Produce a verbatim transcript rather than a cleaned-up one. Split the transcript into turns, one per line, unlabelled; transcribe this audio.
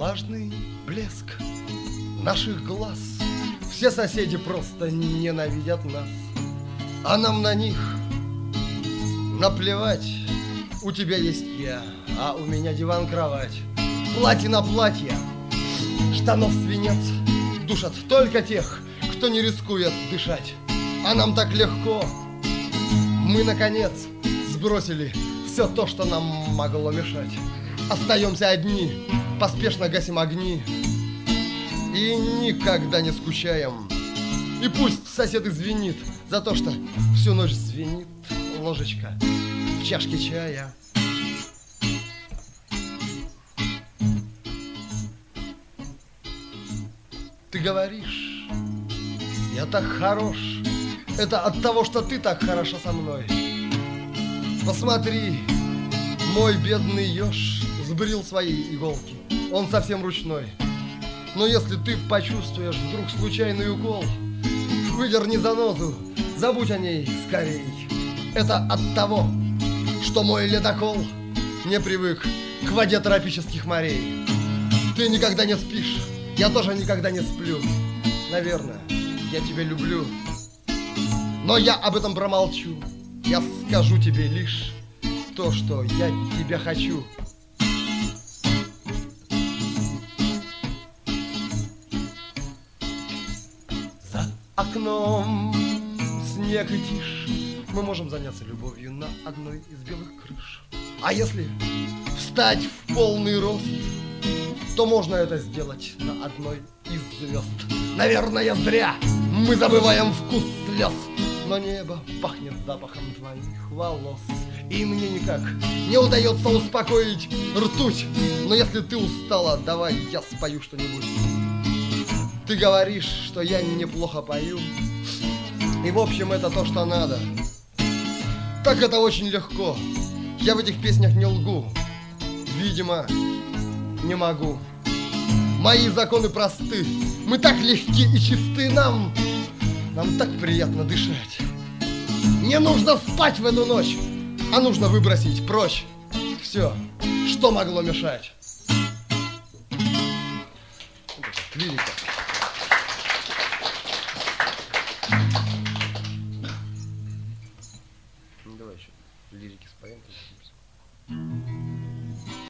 влажный блеск наших глаз. Все соседи просто ненавидят нас, а нам на них наплевать. У тебя есть я, а у меня диван-кровать. Платье на платье, штанов свинец душат только тех, кто не рискует дышать. А нам так легко. Мы, наконец, сбросили все то, что нам могло мешать. Остаемся одни, поспешно гасим огни и никогда не скучаем. И пусть сосед извинит за то, что всю ночь звенит ложечка в чашке чая. Ты говоришь, я так хорош. Это от того, что ты так хороша со мной. Посмотри, мой бедный еж сбрил свои иголки. Он совсем ручной. Но если ты почувствуешь вдруг случайный укол, выдерни занозу, забудь о ней скорей. Это от того, что мой ледокол не привык к воде тропических морей. Ты никогда не спишь, я тоже никогда не сплю. Наверное, я тебя люблю, но я об этом промолчу. Я скажу тебе лишь то, что я тебя хочу. За окном снег и тишь. Мы можем заняться любовью на одной из белых крыш. А если встать в полный рост, то можно это сделать на одной из звезд. Наверное, зря мы забываем вкус слез, но небо пахнет запахом твоих волос, и мне никак не удается успокоить ртуть. Но если ты устала, давай я спою что-нибудь. Ты говоришь, что я неплохо пою, и в общем это то, что надо. Так это очень легко. Я в этих песнях не лгу. Видимо, не могу. Мои законы просты. Мы так легки и чисты. Нам, нам так приятно дышать. Не нужно спать в эту ночь, а нужно выбросить прочь все, что могло мешать. Лирика. Ну, давай еще лирики споем.